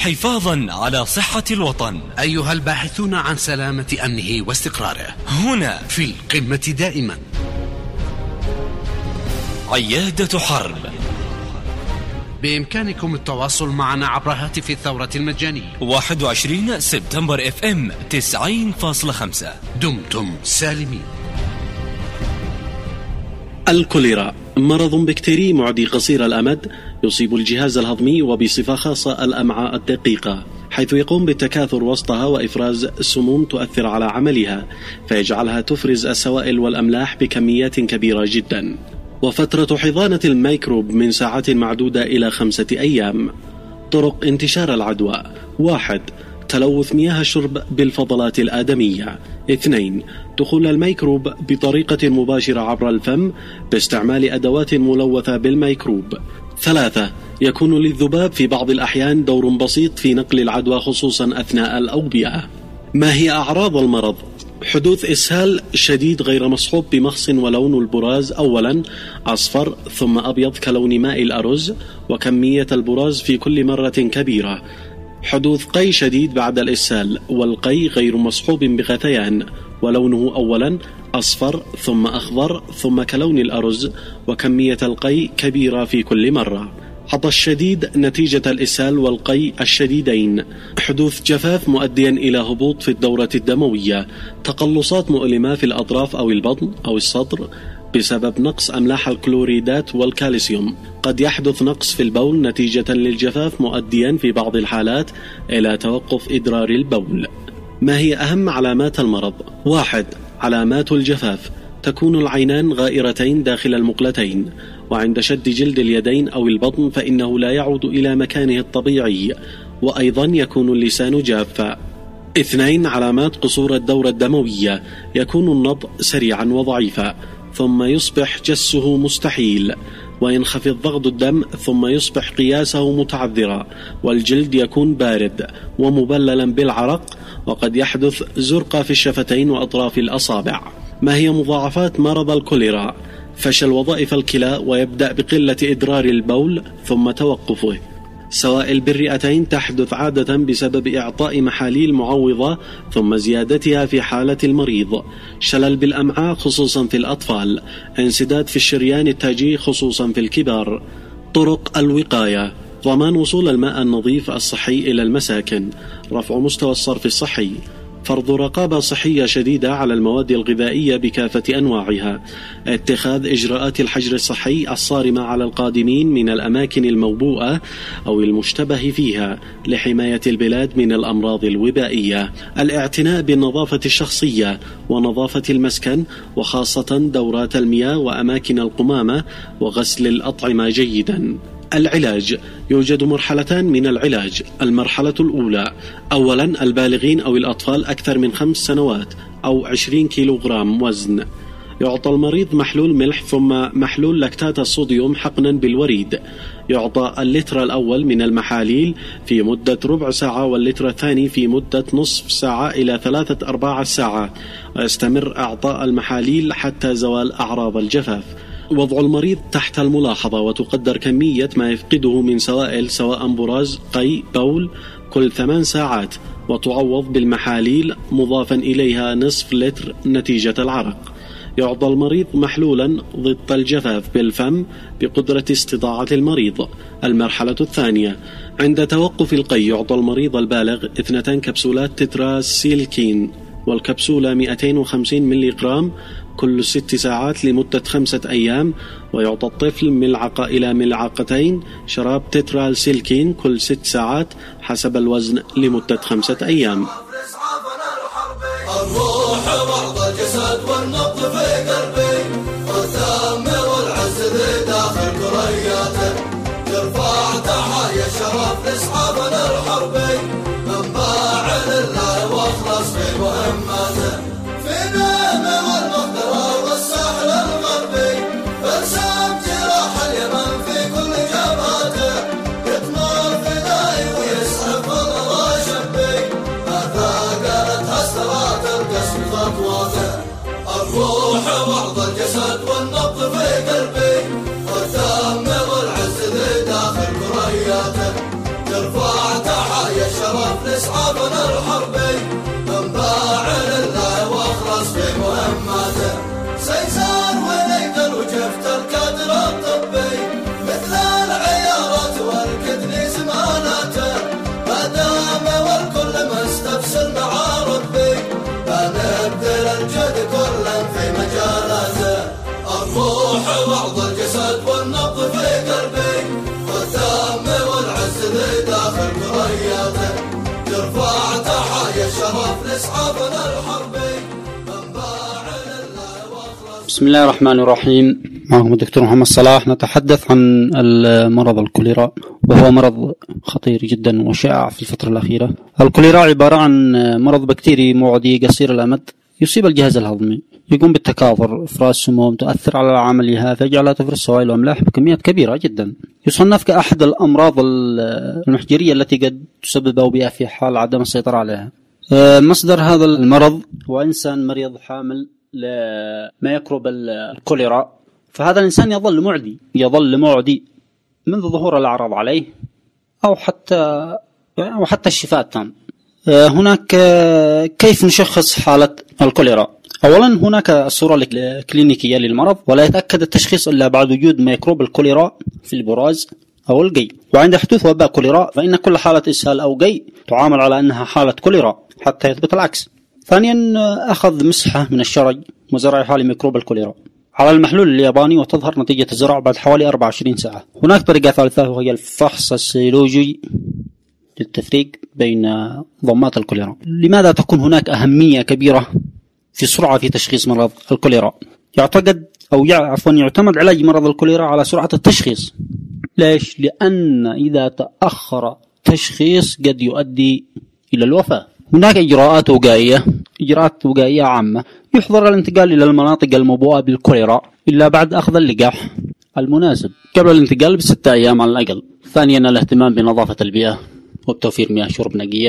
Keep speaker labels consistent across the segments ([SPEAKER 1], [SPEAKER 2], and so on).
[SPEAKER 1] حفاظا على صحة الوطن.
[SPEAKER 2] أيها الباحثون عن سلامة أمنه واستقراره،
[SPEAKER 1] هنا
[SPEAKER 2] في القمة دائما
[SPEAKER 1] عيادة حرب.
[SPEAKER 2] بإمكانكم التواصل معنا عبر هاتف الثورة المجاني
[SPEAKER 1] 21 سبتمبر FM 90.5.
[SPEAKER 2] دمتم سالمين.
[SPEAKER 3] الكوليرا مرض بكتيري معدي قصير الأمد يصيب الجهاز الهضمي وبصفة خاصة الأمعاء الدقيقة، حيث يقوم بالتكاثر وسطها وإفراز سموم تؤثر على عملها فيجعلها تفرز السوائل والأملاح بكميات كبيرة جدا. وفترة حضانة الميكروب من ساعات معدودة إلى 5 أيام. طرق انتشار العدوى: 1. تلوث مياه الشرب بالفضلات الآدمية. 2. دخول الميكروب بطريقة مباشرة عبر الفم باستعمال أدوات ملوثة بالميكروب. 3. يكون للذباب في بعض الأحيان دور بسيط في نقل العدوى خصوصا أثناء الأوبئة. ما هي أعراض المرض؟ حدوث إسهال شديد غير مصحوب بمخص، ولون البراز أولا أصفر ثم أبيض كلون ماء الأرز، وكمية البراز في كل مرة كبيرة. حدوث قي شديد بعد الإسهال، والقي غير مصحوب بغثيان، ولونه أولا أصفر ثم أخضر ثم كلون الأرز، وكمية القي كبيرة في كل مرة. عطش شديد نتيجة الإسهال والقي الشديدين. حدوث جفاف مؤديا إلى هبوط في الدورة الدموية. تقلصات مؤلمة في الأطراف أو البطن أو الصدر بسبب نقص أملاح الكلوريدات والكالسيوم. قد يحدث نقص في البول نتيجة للجفاف مؤديا في بعض الحالات إلى توقف إدرار البول. ما هي أهم علامات المرض؟ 1. علامات الجفاف: تكون العينان غائرتين داخل المقلتين، وعند شد جلد اليدين أو البطن فإنه لا يعود إلى مكانه الطبيعي، وأيضا يكون اللسان جافا. 2. علامات قصور الدورة الدموية: يكون النبض سريعا وضعيفا، ثم يصبح جسه مستحيل، وينخفض ضغط الدم، ثم يصبح قياسه متعذرا، والجلد يكون بارد ومبللا بالعرق، وقد يحدث زرقة في الشفتين وأطراف الأصابع. ما هي مضاعفات مرض الكوليرا؟ فشل وظائف الكلى، ويبدأ بقلة إدرار البول ثم توقفه. سوائل بالرئتين تحدث عادة بسبب إعطاء محاليل معوضة ثم زيادتها في حالة المريض. شلل بالأمعاء خصوصا في الأطفال. انسداد في الشريان التاجي خصوصا في الكبار. طرق الوقاية: ضمان وصول الماء النظيف الصحي إلى المساكن. رفع مستوى الصرف الصحي. فرض رقابة صحية شديدة على المواد الغذائية بكافة أنواعها. اتخاذ إجراءات الحجر الصحي الصارمة على القادمين من الأماكن الموبوءة أو المشتبه فيها لحماية البلاد من الأمراض الوبائية. الاعتناء بالنظافة الشخصية ونظافة المسكن، وخاصة دورات المياه وأماكن القمامة، وغسل الأطعمة جيدا. العلاج: يوجد مرحلتان من العلاج. المرحلة الأولى: أولا البالغين أو الأطفال أكثر من 5 سنوات أو 20 كيلوغرام وزن. يعطى المريض محلول ملح ثم محلول لاكتات الصوديوم حقنا بالوريد. يعطى اللتر الأول من المحاليل في مدة ربع ساعة، واللتر الثاني في مدة نصف ساعة إلى 3-4 ساعات، ويستمر إعطاء المحاليل حتى زوال أعراض الجفاف. وضع المريض تحت الملاحظة، وتقدر كمية ما يفقده من سوائل سواء براز، قي، بول كل 8 ساعات، وتعوض بالمحاليل مضافا إليها نصف لتر نتيجة العرق. يعطى المريض محلولا ضد الجفاف بالفم بقدرة استطاعة المريض. المرحلة الثانية: عند توقف القي يعطى المريض البالغ 2 كبسولات تتراسيلكين، والكبسولة 250 ملغرام كل 6 ساعات لمدة 5 أيام. ويعطى الطفل ملعقة إلى ملعقتين شراب تتراسيلكين كل 6 ساعات حسب الوزن لمدة 5 أيام.
[SPEAKER 4] الروح بعض الجسد والنبض في قلبي، والدم والعز ذي داخل كرياته، ترفع تحايا الشرف لاصحابنا الحربي، منبع لله واخلص في مهمته، في نعمه والمقدره والساحل الغربي، برسم جراح اليمن في كل جبهته، يطمر فدائي ويسعف الله شبي، ما ثاقلتها استرات القسم خطواته. الروح بعض الجسد والنبض في قلبي، والدم والعز ذي داخل كرياته، ترفع تحايا لإسعافنا الحربي منبع لله واخلص.
[SPEAKER 5] بسم الله الرحمن الرحيم. معكم الدكتور محمد صلاح. نتحدث عن المرض الكوليرا، وهو مرض خطير جدا وشائع في الفترة الأخيرة. الكوليرا عبارة عن مرض بكتيري معدي قصير الأمد يصيب الجهاز الهضمي، يقوم بالتكاثر، إفراز سموم تؤثر على عملها، تجعلها تفرز سوائل وأملاح بكميات كبيرة جدا. يصنف كأحد الأمراض المحجرية التي قد تسبب أوبئة في حال عدم السيطرة عليها. مصدر هذا المرض هو إنسان مريض حامل لميكروب الكوليرا، فهذا الإنسان يظل معدي منذ ظهور الأعراض عليه أو حتى الشفاء التام. هناك كيف نشخص حالة الكوليرا؟ أولا هناك الصورة الكلينيكية للمرض، ولا يتأكد التشخيص إلا بعد وجود ميكروب الكوليرا في البراز أو القي. وعند حدوث وباء كوليرا فإن كل حالة إسهال أو قي تعامل على أنها حالة كوليرا حتى يثبت العكس. ثانيا أخذ مسحة من الشرج وزرعها لميكروب الكوليرا على المحلول الياباني، وتظهر نتيجة الزرع بعد حوالي 24 ساعة. هناك طريقة ثالثة وهي الفحص السيولوجي للتفريق بين ضمات الكوليرا. لماذا تكون هناك أهمية كبيرة في سرعة في تشخيص مرض الكوليرا؟ يعتمد علاج مرض الكوليرا على سرعة التشخيص. ليش؟ لأن إذا تأخر تشخيص قد يؤدي إلى الوفاة. هناك إجراءات وقائية عامة. يحظر الانتقال إلى المناطق الموبوءة بالكوليرا إلا بعد أخذ اللقاح المناسب قبل الانتقال ب6 أيام على الأقل. ثانيا الاهتمام بنظافة البيئة وبتوفير مياه شرب نقية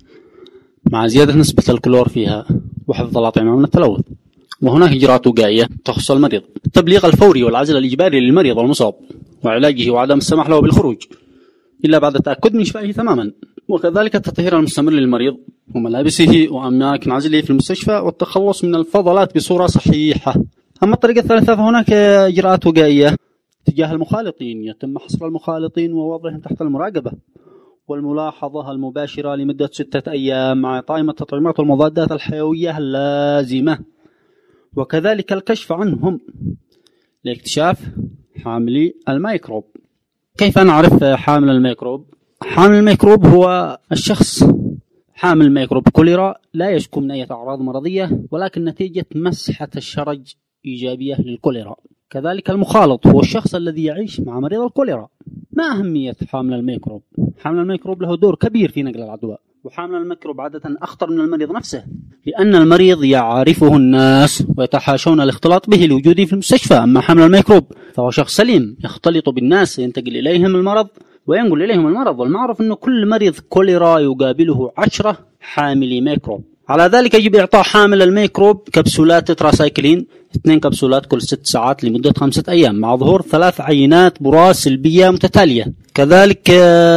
[SPEAKER 5] مع زيادة نسبة الكلور فيها وحفظ الأطعمة من التلوث. وهناك إجراءات وقائية تخص المريض: التبليغ الفوري والعزل الإجباري للمريض المصاب، وعلاجه وعدم السماح له بالخروج إلا بعد التأكد من شفائه تماما، وكذلك التطهير المستمر للمريض وملابسه وأماكن عزله في المستشفى، والتخلص من الفضلات بصورة صحيحة. أما الطريقة الثالثة فهناك إجراءات وقائية تجاه المخالطين. يتم حصر المخالطين ووضعهم تحت المراقبة والملاحظة المباشرة لمدة 6 أيام مع إعطائهم التطعيمات والمضادات الحيوية اللازمة، وكذلك الكشف عنهم لاكتشاف حاملي الميكروب. كيف نعرف حامل الميكروب؟ حامل الميكروب هو الشخص حامل ميكروب كوليرا لا يشكو من أي أعراض مرضية، ولكن نتيجة مسحة الشرج إيجابية للكوليرا. كذلك المخالط هو الشخص الذي يعيش مع مريض الكوليرا. ما أهمية حامل الميكروب؟ حامل الميكروب له دور كبير في نقل العدوى، وحامل الميكروب عادة أخطر من المريض نفسه، لأن المريض يعرفه الناس ويتحاشون الاختلاط به لوجوده في المستشفى. أما حامل الميكروب فهو شخص سليم يختلط بالناس، ينتقل إليهم المرض وينقل إليهم المرض. والمعروف أنه كل مريض كوليرا يقابله 10 حاملي ميكروب. على ذلك يجب إعطاء حامل الميكروب كبسولات تتراسايكلين 2 كبسولات كل 6 ساعات لمدة 5 أيام مع ظهور 3 عينات براز سلبية متتالية. كذلك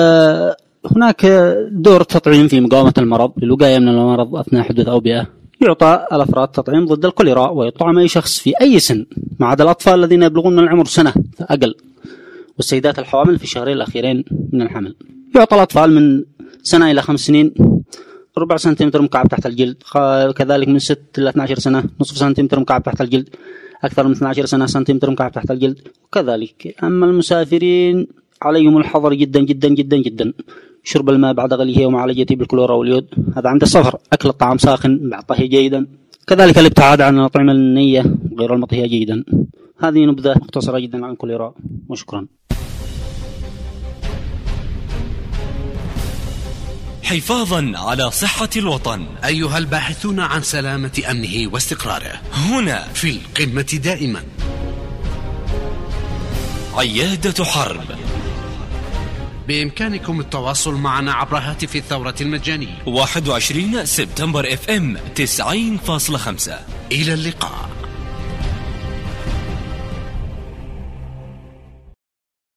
[SPEAKER 5] هناك دور تطعيم في مقاومة المرض للوقاية من المرض أثناء حدوث أوبئة. يعطى الأفراد تطعيم ضد الكوليرا ويطعم أي شخص في أي سن ما عدا الأطفال الذين يبلغون من العمر سنة فأقل، والسيدات الحوامل في الشهرين الأخيرين من الحمل. يعطى الأطفال من سنة إلى 5 سنين 4 سنتيمتر مكعب تحت الجلد، كذلك من 6 إلى 12 سنة نصف سنتيمتر مكعب تحت الجلد، أكثر من 12 سنة سنتيمتر مكعب تحت الجلد، وكذلك. أما المسافرين عليهم الحذر جدا جدا جدا جدا: شرب الماء بعد غليه ومعالجته بالكلورا واليود، هذا عند السفر. أكل الطعام ساخن بعد طهيه جيدا، كذلك الابتعاد عن الأطعمة النية غير المطهية جيدا. هذه نبذة مختصرة جدا عن الكوليرا، وشكرا.
[SPEAKER 1] حفاظا على صحة الوطن.
[SPEAKER 2] أيها الباحثون عن سلامة أمنه واستقراره،
[SPEAKER 1] هنا
[SPEAKER 2] في القمة دائما
[SPEAKER 1] عيادة حرب.
[SPEAKER 2] بإمكانكم التواصل معنا عبر هاتف الثورة المجاني
[SPEAKER 1] 21 سبتمبر FM 90.5.
[SPEAKER 2] إلى اللقاء.